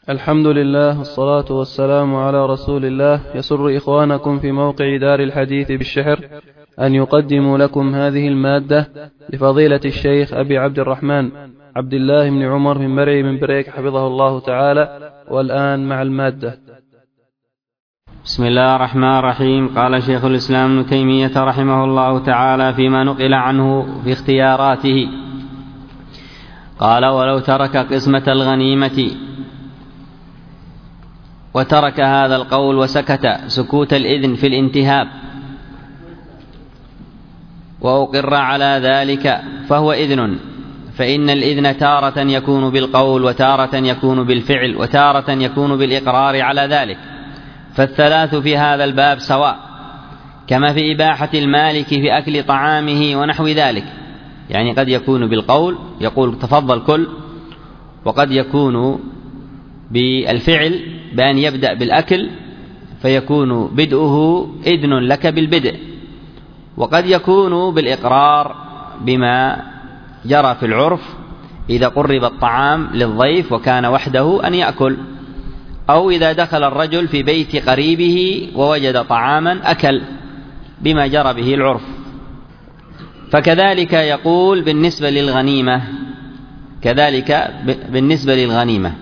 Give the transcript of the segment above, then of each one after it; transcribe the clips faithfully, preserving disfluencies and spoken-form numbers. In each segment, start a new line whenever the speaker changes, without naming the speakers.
الحمد لله والصلاة والسلام على رسول الله. يسر إخوانكم في موقع دار الحديث بالشحر أن يقدموا لكم هذه المادة لفضيلة الشيخ أبي عبد الرحمن عبد الله بن عمر من مرعي من بريك حفظه الله تعالى. والآن مع المادة.
بسم الله الرحمن الرحيم. قال شيخ الإسلام ابن تيمية رحمه الله تعالى فيما نقل عنه في اختياراته، قال: ولو ترك قسمة الغنيمة وترك هذا القول وسكت سكوت الإذن في الانتهاب وأقر على ذلك فهو إذن، فإن الإذن تارة يكون بالقول وتارة يكون بالفعل وتارة يكون بالإقرار على ذلك، فالثلاث في هذا الباب سواء، كما في إباحة المالك في أكل طعامه ونحو ذلك، يعني قد يكون بالقول يقول تفضل كل، وقد يكون بالفعل بأن يبدأ بالأكل فيكون بدءه إذن لك بالبدء، وقد يكون بالإقرار بما جرى في العرف إذا قرب الطعام للضيف وكان وحده أن يأكل، أو إذا دخل الرجل في بيت قريبه ووجد طعاما أكل بما جرى به العرف. فكذلك يقول بالنسبة للغنيمة، كذلك بالنسبة للغنيمة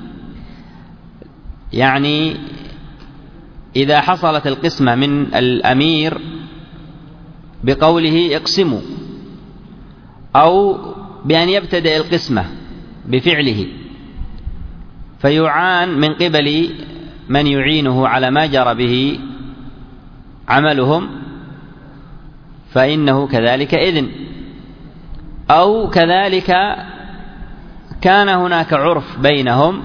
يعني إذا حصلت القسمة من الأمير بقوله اقسموا، أو بأن يبتدئ القسمة بفعله فيعان من قبل من يعينه على ما جرى به عملهم، فإنه كذلك إذن، أو كذلك كان هناك عرف بينهم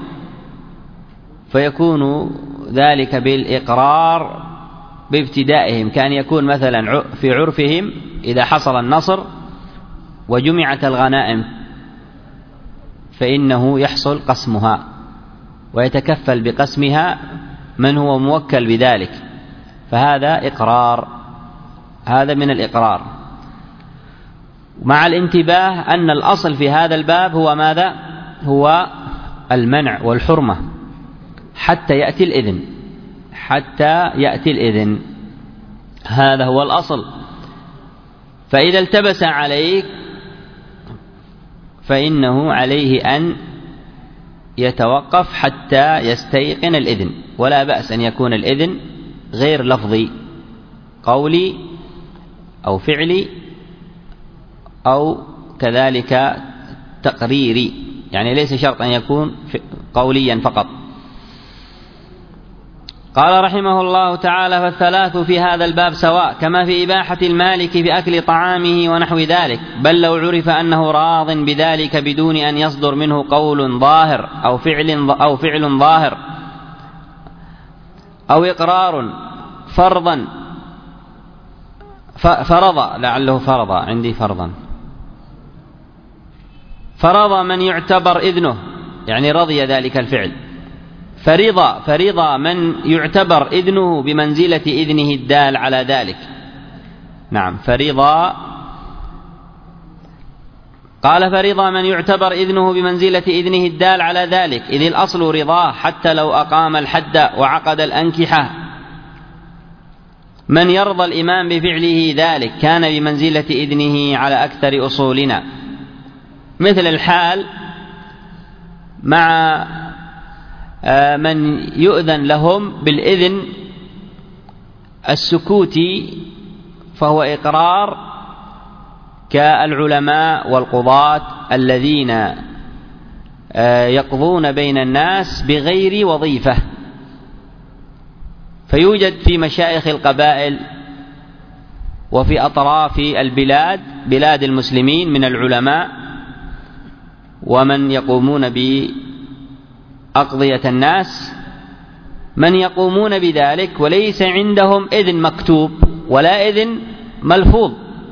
فيكون ذلك بالإقرار بابتدائهم، كان يكون مثلا في عرفهم إذا حصل النصر وجمعت الغنائم فإنه يحصل قسمها ويتكفل بقسمها من هو موكل بذلك، فهذا إقرار، هذا من الإقرار، مع الانتباه أن الأصل في هذا الباب هو ماذا؟ هو المنع والحرمة حتى يأتي الإذن، حتى يأتي الإذن، هذا هو الأصل. فإذا التبس عليك فإنه عليه أن يتوقف حتى يستيقن الإذن، ولا بأس أن يكون الإذن غير لفظي، قولي أو فعلي أو كذلك تقريري، يعني ليس شرط أن يكون قوليا فقط. قال رحمه الله تعالى: فالثلاث في هذا الباب سواء، كما في إباحة المالك في أكل طعامه ونحو ذلك، بل لو عرف أنه راض بذلك بدون أن يصدر منه قول ظاهر أو فعل أو فعل ظاهر أو إقرار فرضا فرض لعله فرض عندي فرضا فرض من يعتبر إذنه، يعني رضي ذلك الفعل، فرضا فرضا من يعتبر إذنه بمنزلة إذنه الدال على ذلك. نعم، فرضا قال فرضا من يعتبر إذنه بمنزلة إذنه الدال على ذلك، إذ الأصل رضاه حتى لو أقام الحد وعقد الأنكحة. من يرضى الإمام بفعله ذلك كان بمنزلة إذنه على أكثر أصولنا، مثل الحال مع من يؤذن لهم بالإذن السكوتي فهو إقرار، كالعلماء والقضاة الذين يقضون بين الناس بغير وظيفة، فيوجد في مشايخ القبائل وفي أطراف البلاد بلاد المسلمين من العلماء ومن يقومون بأقضية الناس من يقومون بذلك وليس عندهم إذن مكتوب ولا إذن ملفوظ،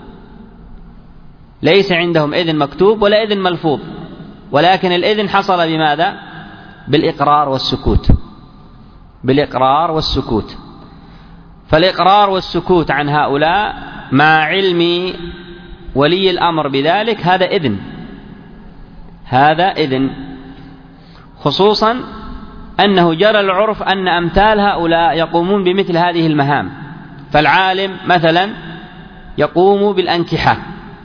ليس عندهم إذن مكتوب ولا إذن ملفوظ، ولكن الإذن حصل بماذا؟ بالإقرار والسكوت، بالإقرار والسكوت. فالإقرار والسكوت عن هؤلاء مع علم ولي الأمر بذلك هذا إذن، هذا إذن، خصوصا أنه جرى العرف أن أمثال هؤلاء يقومون بمثل هذه المهام. فالعالم مثلا يقوم بالأنكحة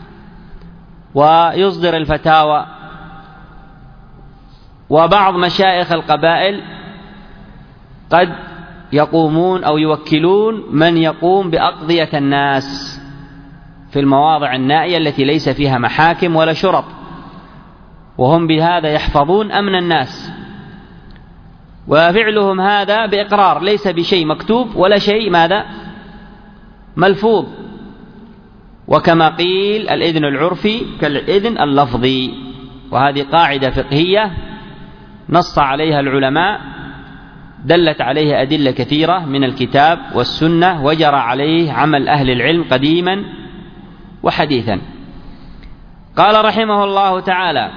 ويصدر الفتاوى، وبعض مشايخ القبائل قد يقومون أو يوكلون من يقوم بأقضية الناس في المواضع النائية التي ليس فيها محاكم ولا شرط، وهم بهذا يحفظون أمن الناس، وفعلهم هذا بإقرار ليس بشيء مكتوب ولا شيء ماذا ملفوظ. وكما قيل الإذن العرفي كالإذن اللفظي، وهذه قاعدة فقهية نص عليها العلماء، دلت عليه أدلة كثيرة من الكتاب والسنة، وجرى عليه عمل أهل العلم قديما وحديثا. قال رحمه الله تعالى: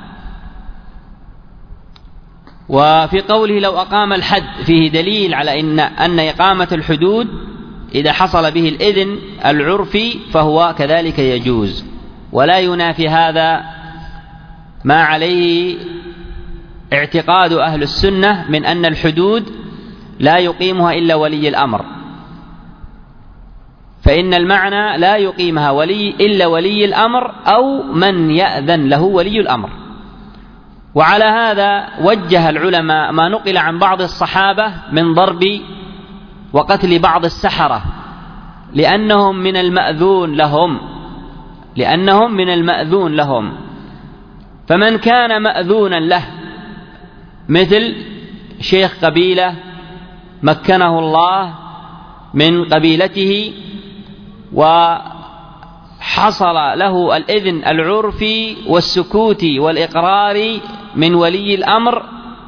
وفي قوله لو أقام الحد فيه دليل على إن, أن إقامة الحدود إذا حصل به الإذن العرفي فهو كذلك يجوز، ولا ينافي هذا ما عليه اعتقاد أهل السنة من أن الحدود لا يقيمها إلا ولي الأمر، فإن المعنى لا يقيمها ولي إلا ولي الأمر أو من يأذن له ولي الأمر. وعلى هذا وجه العلماء ما نقل عن بعض الصحابة من ضرب وقتل بعض السحرة، لأنهم من المأذون لهم لأنهم من المأذون لهم فمن كان مأذونا له مثل شيخ قبيلة مكنه الله من قبيلته وحصل له الإذن العرفي والسكوت والإقرار من ولي الأمر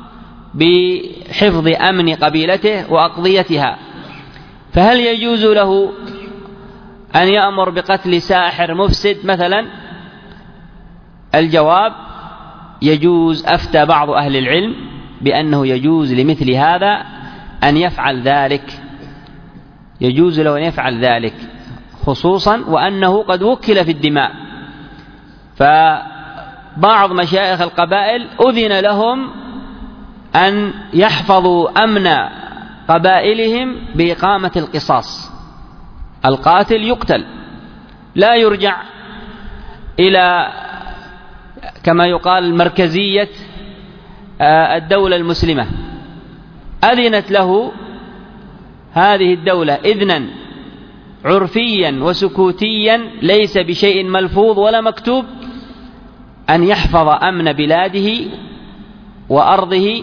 بحفظ أمن قبيلته وأقضيتها، فهل يجوز له أن يأمر بقتل ساحر مفسد مثلا؟ الجواب: يجوز. أفتى بعض أهل العلم بأنه يجوز لمثل هذا أن يفعل ذلك، يجوز له أن يفعل ذلك، خصوصا وأنه قد وكل في الدماء. فبعض مشايخ القبائل أذن لهم أن يحفظوا أمن قبائلهم بإقامة القصاص، القاتل يقتل، لا يرجع إلى كما يقال مركزية الدولة المسلمة. أذنت له هذه الدولة إذنا عرفيا وسكوتيا ليس بشيء ملفوظ ولا مكتوب أن يحفظ أمن بلاده وأرضه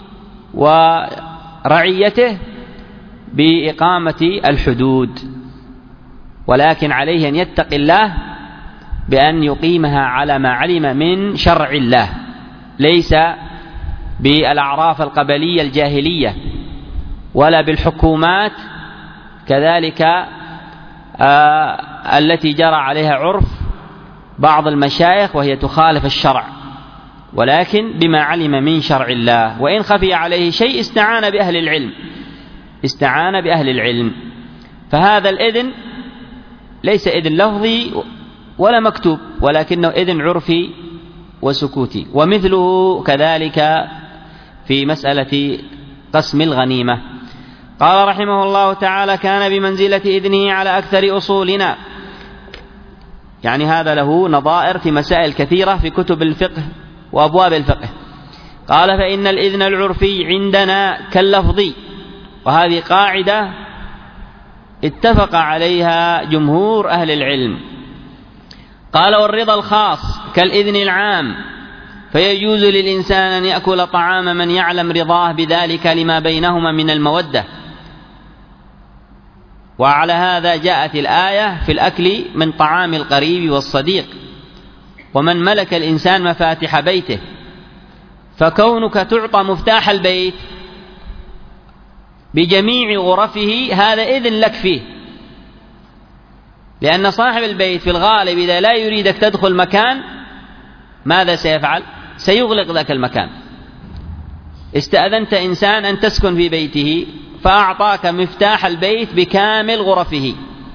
ورعيته بإقامة الحدود، ولكن عليه أن يتقي الله بأن يقيمها على ما علم من شرع الله، ليس بالأعراف القبلية الجاهلية ولا بالحكومات كذلك آه التي جرى عليها عرف بعض المشايخ وهي تخالف الشرع، ولكن بما علم من شرع الله. وإن خفي عليه شيء استعان بأهل العلم استعان بأهل العلم فهذا الإذن ليس إذن لفظي ولا مكتوب، ولكنه إذن عرفي وسكوتي. ومثله كذلك في مسألة قسم الغنيمة. قال رحمه الله تعالى: كان بمنزلة إذنه على أكثر أصولنا، يعني هذا له نظائر في مسائل كثيرة في كتب الفقه وأبواب الفقه. قال: فإن الإذن العرفي عندنا كاللفظي، وهذه قاعدة اتفق عليها جمهور أهل العلم. قال: والرضا الخاص كالإذن العام، فيجوز للإنسان أن يأكل طعام من يعلم رضاه بذلك لما بينهما من المودة. وعلى هذا جاءت الآية في الأكل من طعام القريب والصديق، ومن ملك الإنسان مفاتح بيته، فكونك تعطى مفتاح البيت بجميع غرفه هذا إذن لك فيه، لأن صاحب البيت في الغالب إذا لا يريدك تدخل مكان ماذا سيفعل؟ سيغلق ذاك المكان. استأذنت إنسان أن تسكن في بيته فأعطاك مفتاح البيت بكامل غرفه.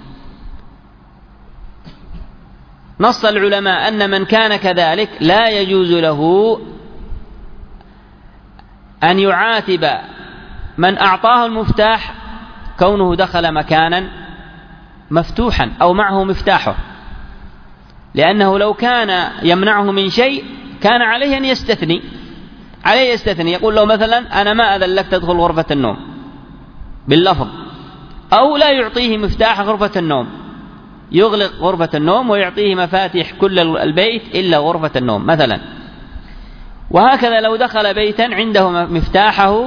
نص العلماء أن من كان كذلك لا يجوز له أن يعاتب من أعطاه المفتاح كونه دخل مكانا مفتوحا أو معه مفتاحه، لأنه لو كان يمنعه من شيء كان عليه أن يستثني عليه يستثني يقول له مثلا أنا ما أذن لك تدخل غرفة النوم باللفظ، أو لا يعطيه مفتاح غرفة النوم، يغلق غرفة النوم ويعطيه مفاتيح كل البيت إلا غرفة النوم مثلا. وهكذا لو دخل بيتا عنده مفتاحه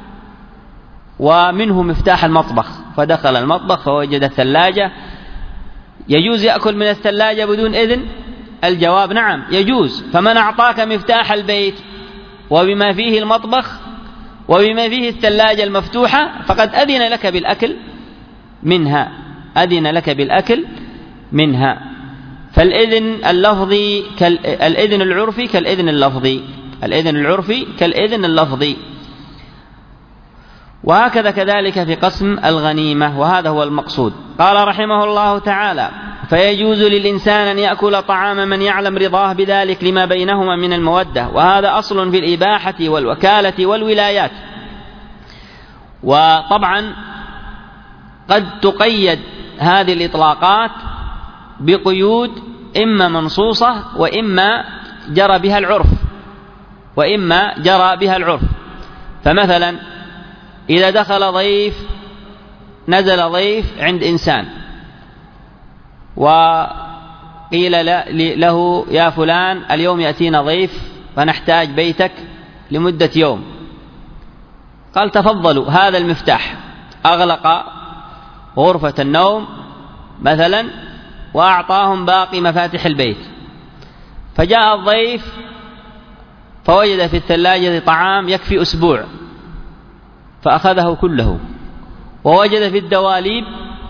ومنه مفتاح المطبخ، فدخل المطبخ فوجد الثلاجة، يجوز يأكل من الثلاجة بدون إذن؟ الجواب نعم يجوز. فمن أعطاك مفتاح البيت وبما فيه المطبخ وبما فيه الثلاجة المفتوحة فقد أذن لك بالأكل منها أذن لك بالأكل منها. فالإذن اللفظي كالإذن العرفي كالإذن اللفظي الإذن العرفي كالإذن اللفظي. وهكذا كذلك في قسم الغنيمة، وهذا هو المقصود. قال رحمه الله تعالى: فيجوز للإنسان أن يأكل طعام من يعلم رضاه بذلك لما بينهما من المودة، وهذا أصل في الإباحة والوكالة والولايات. وطبعا قد تقيد هذه الإطلاقات بقيود إما منصوصة وإما جرى بها العرف وإما جرى بها العرف. فمثلا إذا دخل ضيف نزل ضيف عند إنسان وقيل له يا فلان اليوم يأتينا ضيف فنحتاج بيتك لمدة يوم، قال تفضلوا هذا المفتاح، أغلق غرفة النوم مثلا وأعطاهم باقي مفاتيح البيت. فجاء الضيف فوجد في الثلاجة طعام يكفي أسبوع فأخذه كله، ووجد في الدواليب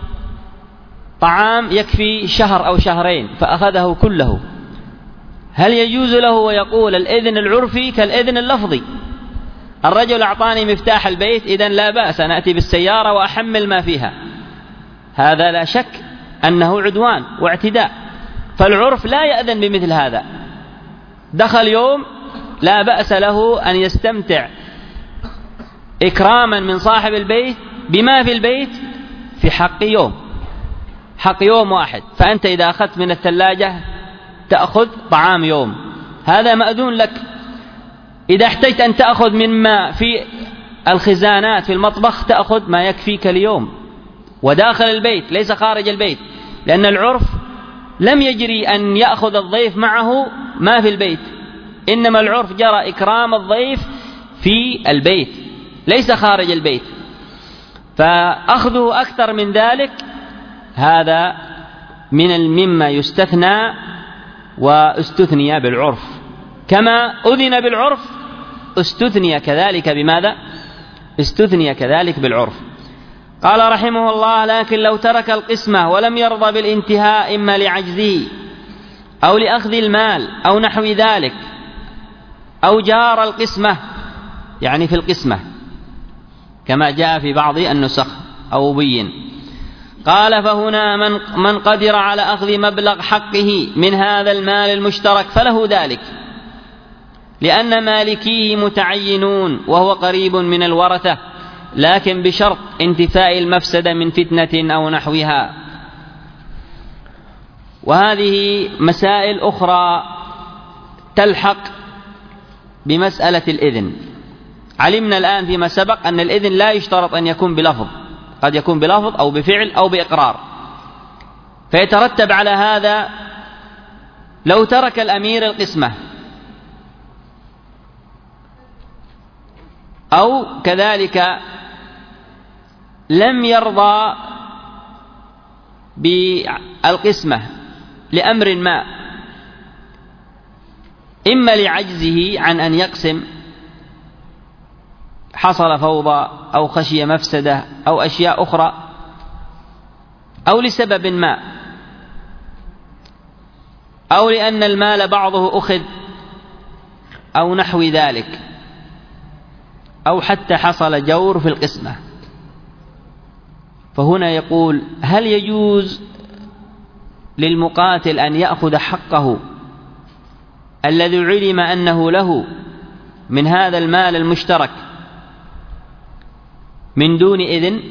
طعام يكفي شهر أو شهرين فأخذه كله. هل يجوز له ويقول الإذن العرفي كالإذن اللفظي؟ الرجل أعطاني مفتاح البيت إذن لا بأس أن أتي بالسيارة وأحمل ما فيها، هذا لا شك أنه عدوان واعتداء، فالعرف لا يأذن بمثل هذا. دخل يوم لا بأس له أن يستمتع إكراما من صاحب البيت بما في البيت في حق يوم حق يوم واحد. فأنت إذا أخذت من الثلاجة تأخذ طعام يوم، هذا مأذون لك. إذا احتجت أن تأخذ مما في الخزانات في المطبخ تأخذ ما يكفيك اليوم وداخل البيت ليس خارج البيت، لأن العرف لم يجري أن يأخذ الضيف معه ما في البيت، إنما العرف جرى إكرام الضيف في البيت ليس خارج البيت. فأخذه أكثر من ذلك هذا من مما يستثنى واستثني بالعرف، كما أذن بالعرف استثني كذلك بماذا؟ استثني كذلك بالعرف. قال رحمه الله: لكن لو ترك القسمة ولم يرضى بالانتهاء إما لعجزه أو لأخذ المال أو نحو ذلك، أو جار القسمة يعني في القسمة كما جاء في بعض النسخ أو بين، قال فهنا من, من قدر على أخذ مبلغ حقه من هذا المال المشترك فله ذلك، لأن مالكيه متعينون وهو قريب من الورثة، لكن بشرط انتفاء المفسدة من فتنة أو نحوها. وهذه مسائل أخرى تلحق بمسألة الإذن. علمنا الآن فيما سبق أن الإذن لا يشترط أن يكون بلفظ، قد يكون بلفظ أو بفعل أو بإقرار. فيترتب على هذا لو ترك الأمير القسمة أو كذلك لم يرضى بالقسمة لأمر ما، إما لعجزه عن أن يقسم، حصل فوضى أو خشي مفسدة أو أشياء أخرى، أو لسبب ما، أو لأن المال بعضه أخذ أو نحو ذلك، أو حتى حصل جور في القسمة. فهنا يقول: هل يجوز للمقاتل أن يأخذ حقه الذي علم أنه له من هذا المال المشترك من دون إذن،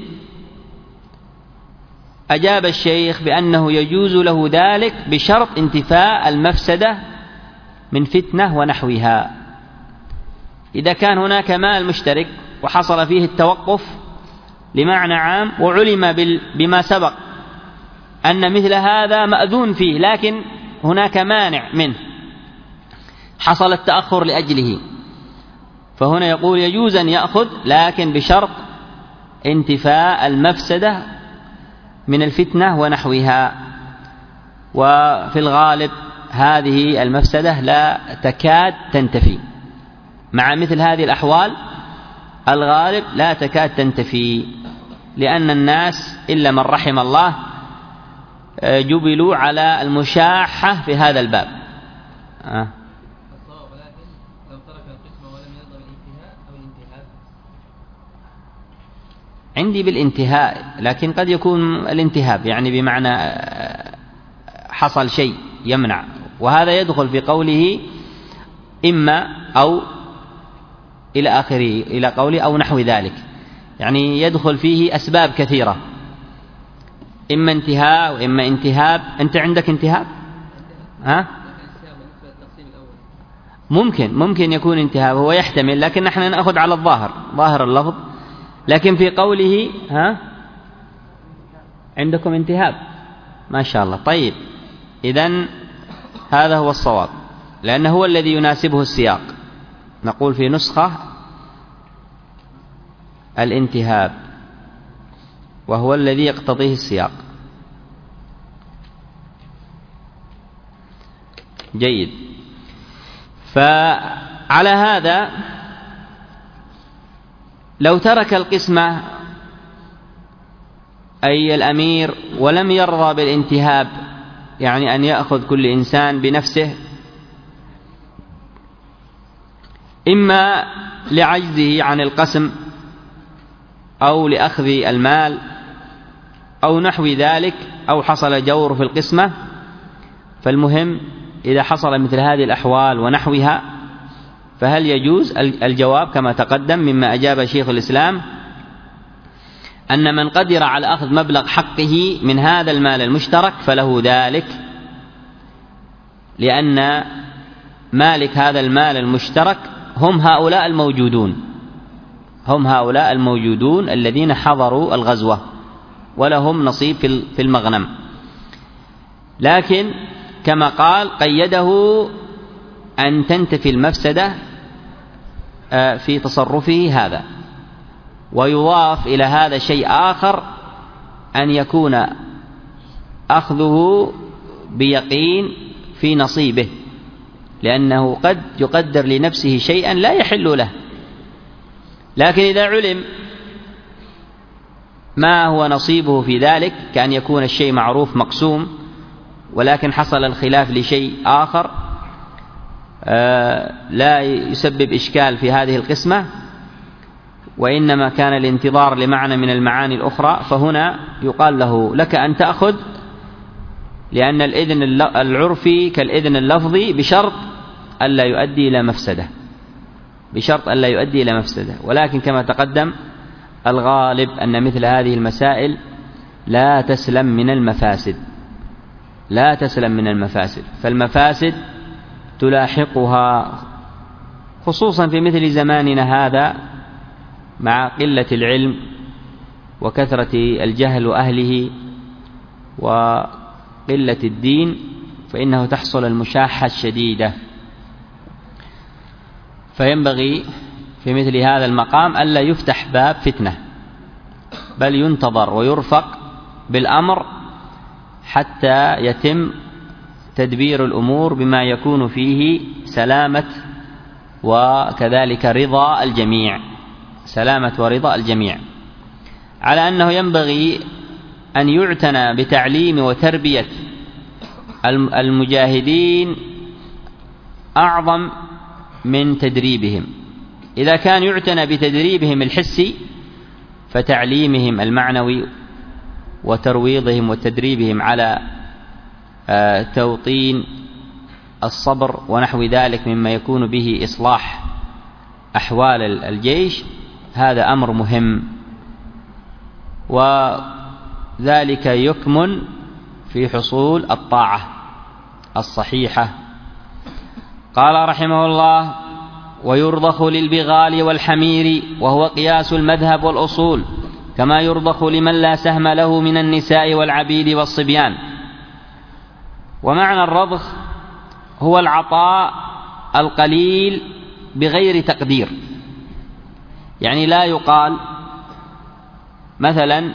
أجاب الشيخ بأنه يجوز له ذلك بشرط انتفاء المفسدة من فتنة ونحوها. إذا كان هناك مال مشترك وحصل فيه التوقف لمعنى عام وعلم بما سبق أن مثل هذا مأذون فيه، لكن هناك مانع منه حصل التأخر لأجله، فهنا يقول يجوز أن يأخذ لكن بشرط انتفاء المفسدة من الفتنة ونحوها. وفي الغالب هذه المفسدة لا تكاد تنتفي، مع مثل هذه الأحوال الغالب لا تكاد تنتفي، لأن الناس إلا من رحم الله جبلوا على المشاحة في هذا الباب. أه. عندي بالانتهاء، لكن قد يكون الانتهاب يعني بمعنى حصل شيء يمنع، وهذا يدخل في قوله إما أو إلى آخره، إلى قوله أو نحو ذلك، يعني يدخل فيه أسباب كثيرة، إما انتهاء وإما انتهاب. أنت عندك انتهاب؟ ها؟ ممكن ممكن يكون انتهاب، هو يحتمل، لكن نحن نأخذ على الظاهر، ظاهر اللفظ. لكن في قوله ها عندكم انتهاب، ما شاء الله. طيب، إذن هذا هو الصواب، لأنه هو الذي يناسبه السياق. نقول في نسخة الانتهاب، وهو الذي يقتضيه السياق. جيد. فعلى هذا لو ترك القسمة أي الأمير ولم يرضى بالانتهاب، يعني أن يأخذ كل إنسان بنفسه، إما لعجزه عن القسم أو لأخذ المال أو نحو ذلك، أو حصل جور في القسمة، فالمهم إذا حصل مثل هذه الأحوال ونحوها فهل يجوز؟ الجواب كما تقدم مما أجاب شيخ الإسلام أن من قدر على أخذ مبلغ حقه من هذا المال المشترك فله ذلك، لأن مالك هذا المال المشترك هم هؤلاء الموجودون، هم هؤلاء الموجودون الذين حضروا الغزوة ولهم نصيب في المغنم. لكن كما قال قيده أن تنتفي المفسدة في تصرفه هذا. ويضاف إلى هذا شيء آخر، أن يكون أخذه بيقين في نصيبه، لأنه قد يقدر لنفسه شيئا لا يحل له، لكن إذا علم ما هو نصيبه في ذلك، كأن يكون الشيء معروف مقسوم ولكن حصل الخلاف لشيء آخر لا يسبب إشكال في هذه القسمة، وإنما كان الانتظار لمعنى من المعاني الأخرى، فهنا يقال له لك أن تأخذ، لأن الإذن العرفي كالإذن اللفظي بشرط ألا يؤدي إلى مفسدة، بشرط ألا يؤدي إلى مفسدة. ولكن كما تقدم الغالب أن مثل هذه المسائل لا تسلم من المفاسد، لا تسلم من المفاسد، فالمفاسد تلاحقها خصوصا في مثل زماننا هذا مع قلة العلم وكثرة الجهل وأهله وقلة الدين، فإنه تحصل المشاحة الشديدة. فينبغي في مثل هذا المقام ألا يفتح باب فتنة، بل ينتظر ويرفق بالأمر حتى يتم تدبير الأمور بما يكون فيه سلامة وكذلك رضا الجميع، سلامة ورضا الجميع. على أنه ينبغي أن يعتنى بتعليم وتربية المجاهدين أعظم من تدريبهم. إذا كان يعتنى بتدريبهم الحسي فتعليمهم المعنوي وترويضهم وتدريبهم على توطين الصبر ونحو ذلك مما يكون به إصلاح أحوال الجيش، هذا أمر مهم وذلك يكمن في حصول الطاعة الصحيحة. قال رحمه الله: ويرضخ للبغال والحمير، وهو قياس المذهب والأصول، كما يرضخ لمن لا سهم له من النساء والعبيد والصبيان. ومعنى الرضخ هو العطاء القليل بغير تقدير، يعني لا يقال مثلا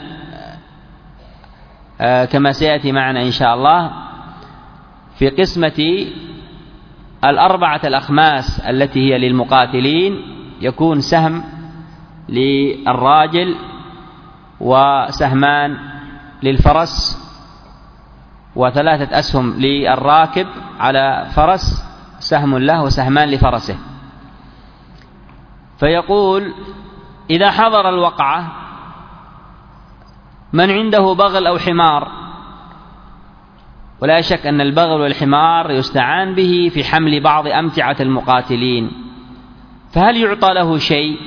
كما سيأتي معنا إن شاء الله في قسمة الأربعة الأخماس التي هي للمقاتلين، يكون سهم للراجل وسهمان للفرس وثلاثة أسهم للراكب على فرس، سهم له وسهمان لفرسه. فيقول: إذا حضر الوقعة من عنده بغل أو حمار، ولا شك أن البغل والحمار يستعان به في حمل بعض أمتعة المقاتلين، فهل يعطى له شيء؟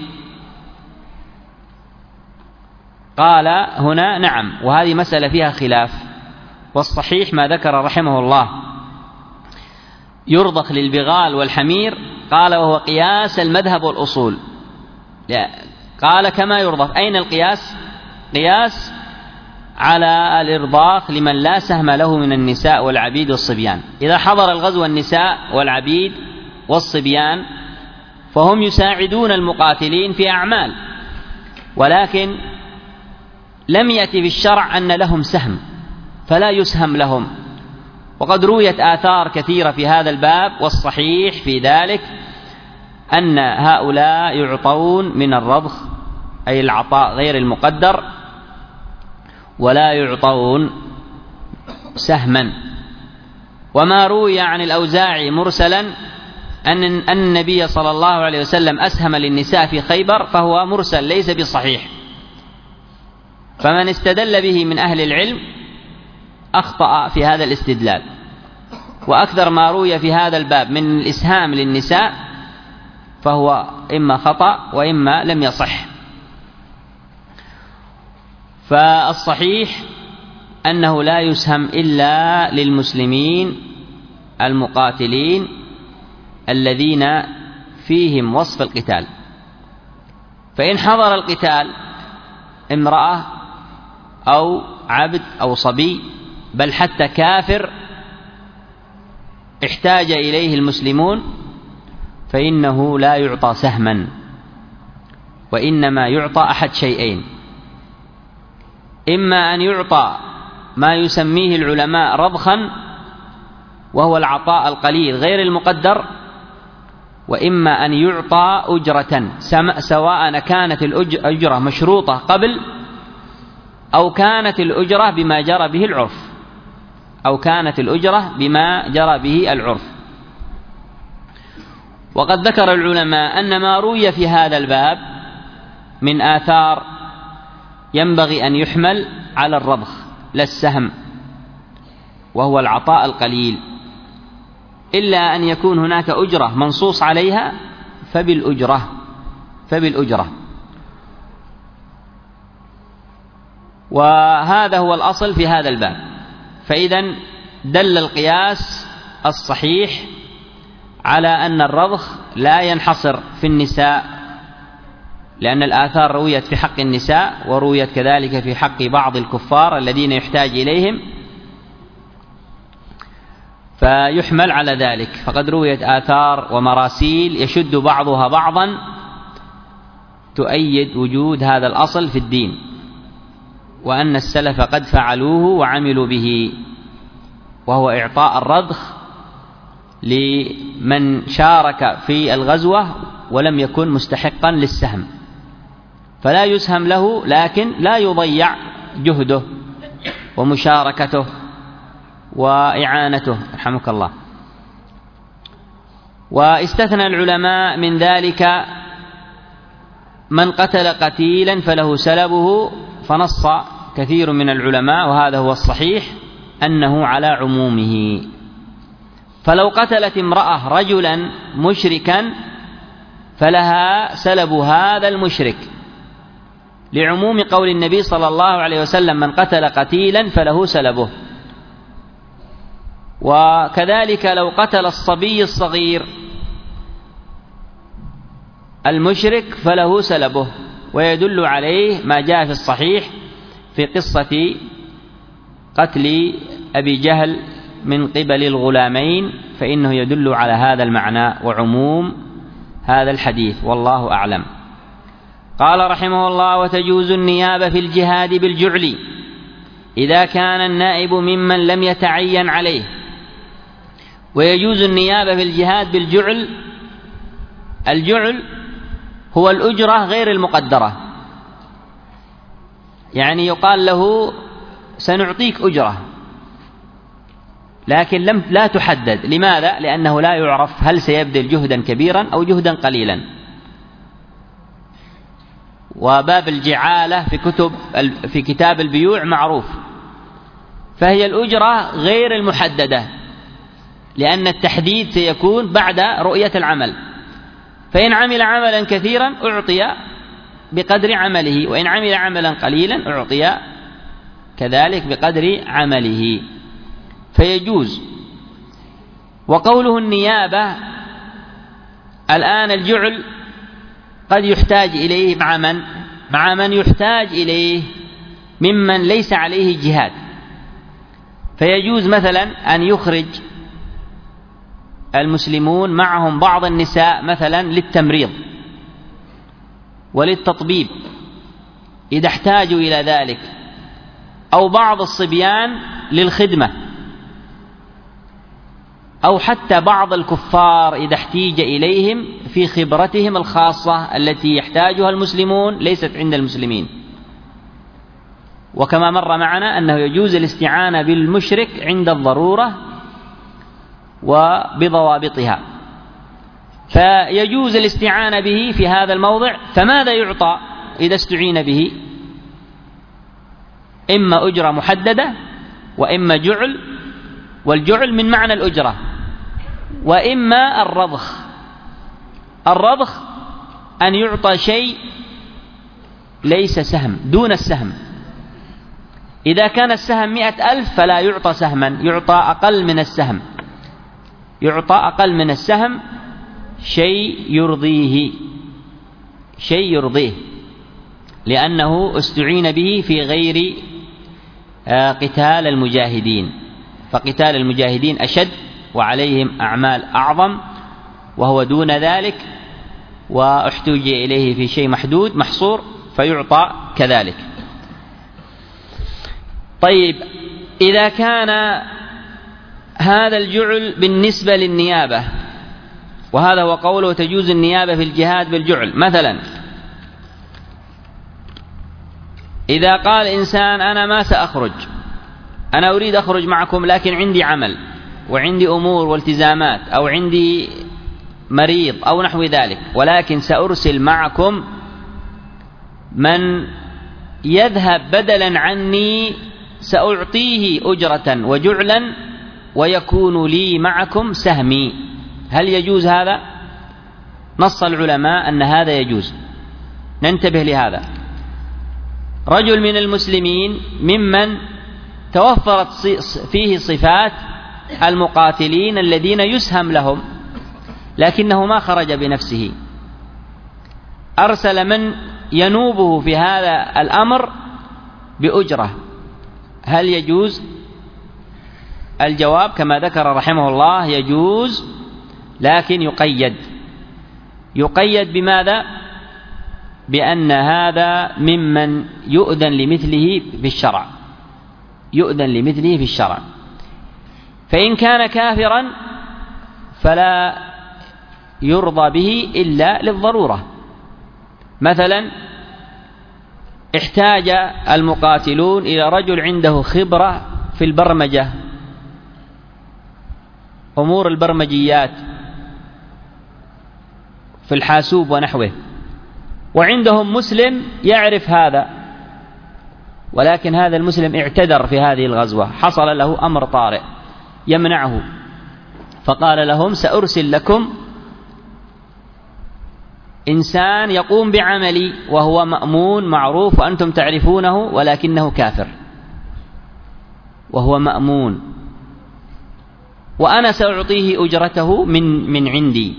قال هنا: نعم، وهذه مسألة فيها خلاف، والصحيح ما ذكر رحمه الله: يرضخ للبغال والحمير. قال: وهو قياس المذهب والأصول. لا. قال: كما يرضخ. أين القياس؟ قياس على الإرضاخ لمن لا سهم له من النساء والعبيد والصبيان. إذا حضر الغزو النساء والعبيد والصبيان فهم يساعدون المقاتلين في أعمال، ولكن لم يأتي في الشرع أن لهم سهم، فلا يسهم لهم. وقد رويت آثار كثيرة في هذا الباب، والصحيح في ذلك أن هؤلاء يعطون من الرضخ، أي العطاء غير المقدر، ولا يعطون سهما. وما روي عن الأوزاعي مرسلا أن النبي صلى الله عليه وسلم أسهم للنساء في خيبر فهو مرسل ليس بصحيح، فمن استدل به من أهل العلم أخطأ في هذا الاستدلال. وأكثر ما روي في هذا الباب من الإسهام للنساء فهو إما خطأ وإما لم يصح. فالصحيح أنه لا يسهم إلا للمسلمين المقاتلين الذين فيهم وصف القتال. فإن حضر القتال امرأة أو عبد أو صبي، بل حتى كافر احتاج إليه المسلمون، فإنه لا يعطى سهما، وإنما يعطى أحد شيئين: إما أن يعطى ما يسميه العلماء رضخا، وهو العطاء القليل غير المقدر، وإما أن يعطى أجرة، سواء كانت الأجرة مشروطة قبل أو كانت الأجرة بما جرى به العرف أو كانت الأجرة بما جرى به العرف. وقد ذكر العلماء أن ما روي في هذا الباب من آثار ينبغي أن يحمل على الرضخ لا السهم، وهو العطاء القليل، إلا أن يكون هناك أجرة منصوص عليها فبالأجرة فبالأجرة وهذا هو الأصل في هذا الباب. فإذا دل القياس الصحيح على أن الرضخ لا ينحصر في النساء، لأن الآثار رويت في حق النساء ورويت كذلك في حق بعض الكفار الذين يحتاج إليهم، فيحمل على ذلك. فقد رويت آثار ومراسيل يشد بعضها بعضا تؤيد وجود هذا الأصل في الدين، وأن السلف قد فعلوه وعملوا به، وهو إعطاء الرضخ لمن شارك في الغزوة ولم يكن مستحقا للسهم، فلا يسهم له، لكن لا يضيع جهده ومشاركته وإعانته رحمك الله. واستثنى العلماء من ذلك من قتل قتيلا فله سلبه، فنص كثير من العلماء، وهذا هو الصحيح، أنه على عمومه. فلو قتلت امرأة رجلا مشركا فلها سلب هذا المشرك، لعموم قول النبي صلى الله عليه وسلم: من قتل قتيلا فله سلبه. وكذلك لو قتل الصبي الصغير المشرك فله سلبه، ويدل عليه ما جاء في الصحيح في قصة قتل أبي جهل من قبل الغلامين، فإنه يدل على هذا المعنى وعموم هذا الحديث، والله أعلم. قال رحمه الله: وتجوز النيابة في الجهاد بالجعل إذا كان النائب ممن لم يتعين عليه. ويجوز النيابة في الجهاد بالجعل. الجعل هو الأجرة غير المقدرة، يعني يقال له: سنعطيك أجرة، لكن لم لا تحدد. لماذا؟ لأنه لا يعرف هل سيبذل جهدا كبيرا أو جهدا قليلا. وباب الجعالة في كتب في كتاب البيوع معروف، فهي الأجرة غير المحددة، لأن التحديد سيكون بعد رؤية العمل. فإن عمل عملا كثيرا أعطي بقدر عمله، وإن عمل عملا قليلا أعطي كذلك بقدر عمله، فيجوز. وقوله النيابة، الآن الجعل قد يحتاج إليه مع من؟ مع من يحتاج إليه ممن ليس عليه جهاد، فيجوز مثلا أن يخرج المسلمون معهم بعض النساء مثلا للتمريض وللتطبيب إذا احتاجوا إلى ذلك، أو بعض الصبيان للخدمة، أو حتى بعض الكفار إذا احتيج إليهم في خبرتهم الخاصة التي يحتاجها المسلمون ليست عند المسلمين. وكما مر معنا أنه يجوز الاستعانة بالمشرك عند الضرورة وبضوابطها، فيجوز الاستعانة به في هذا الموضع. فماذا يعطى إذا استعين به؟ إما أجرة محددة، وإما جعل، والجعل من معنى الأجرة، وإما الرضخ. الرضخ أن يعطى شيء ليس سهم، دون السهم. إذا كان السهم مئة ألف فلا يعطى سهما، يعطى أقل من السهم، يعطى أقل من السهم شيء يرضيه، شيء يرضيه، لأنه استعين به في غير قتال المجاهدين، فقتال المجاهدين أشد وعليهم أعمال أعظم، وهو دون ذلك واحتوج إليه في شيء محدود محصور فيعطى كذلك. طيب، إذا كان هذا الجعل بالنسبة للنيابة، وهذا هو قوله: تجوز النيابة في الجهاد بالجعل. مثلا إذا قال إنسان: أنا ما سأخرج، أنا أريد أخرج معكم لكن عندي عمل وعندي أمور والتزامات، أو عندي مريض أو نحو ذلك، ولكن سأرسل معكم من يذهب بدلا عني، سأعطيه أجرة وجعلا ويكون لي معكم سهمي. هل يجوز هذا؟ نص العلماء أن هذا يجوز. ننتبه لهذا. رجل من المسلمين ممن توفرت فيه صفات المقاتلين الذين يسهم لهم، لكنه ما خرج بنفسه، أرسل من ينوبه في هذا الأمر بأجرة. هل يجوز؟ الجواب كما ذكر رحمه الله: يجوز، لكن يقيد. يقيد بماذا؟ بأن هذا ممن يؤذن لمثله في الشرع، يؤذن لمثله في الشرع. فإن كان كافرا فلا يرضى به إلا للضرورة. مثلا احتاج المقاتلون إلى رجل عنده خبرة في البرمجة، أمور البرمجيات في الحاسوب ونحوه، وعندهم مسلم يعرف هذا، ولكن هذا المسلم اعتذر في هذه الغزوة، حصل له أمر طارئ يمنعه، فقال لهم: سأرسل لكم إنسان يقوم بعملي وهو مأمون معروف وأنتم تعرفونه ولكنه كافر، وهو مأمون وأنا سأعطيه أجرته من من عندي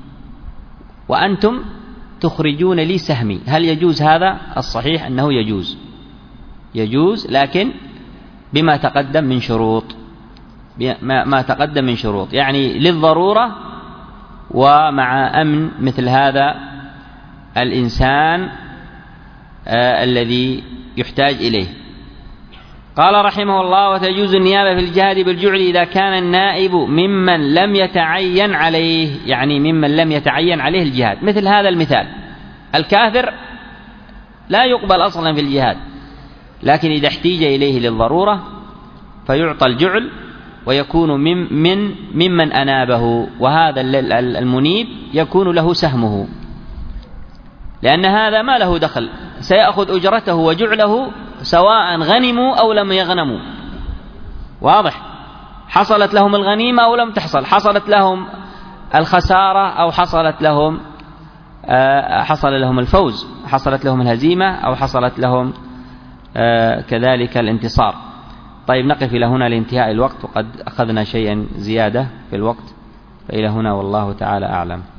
وأنتم تخرجون لي سهمي، هل يجوز هذا؟ الصحيح أنه يجوز، يجوز لكن بما تقدم من شروط، ما تقدم من شروط، يعني للضرورة ومع أمن مثل هذا الإنسان آه الذي يحتاج إليه. قال رحمه الله: وتجوز النيابة في الجهاد بالجعل إذا كان النائب ممن لم يتعين عليه، يعني ممن لم يتعين عليه الجهاد. مثل هذا المثال، الكافر لا يقبل أصلا في الجهاد، لكن إذا احتيج إليه للضرورة فيعطى الجعل ويكون من من ممن أنابه، وهذا المنيب يكون له سهمه، لأن هذا ما له دخل، سيأخذ أجرته وجعله سواء غنموا أو لم يغنموا. واضح؟ حصلت لهم الغنيمة أو لم تحصل، حصلت لهم الخسارة أو حصلت لهم حصل لهم الفوز، حصلت لهم الهزيمة أو حصلت لهم كذلك الانتصار. طيب نقف إلى هنا لانتهاء الوقت، وقد أخذنا شيئا زيادة في الوقت، فإلى هنا والله تعالى أعلم.